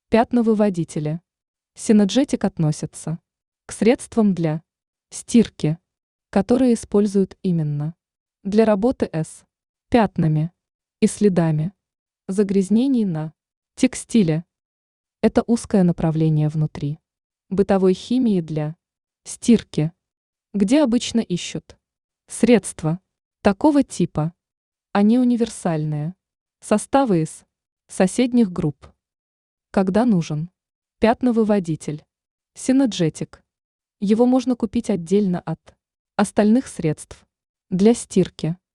Пятновыводители. Synergetic относятся к средствам для стирки, которые используют именно для работы с пятнами и следами загрязнений на текстиле. Это узкое направление внутри бытовой химии для стирки, где обычно ищут средства такого типа. Они универсальные. Составы из соседних групп. Когда нужен пятновыводитель, Synergetic, его можно купить отдельно от остальных средств для стирки.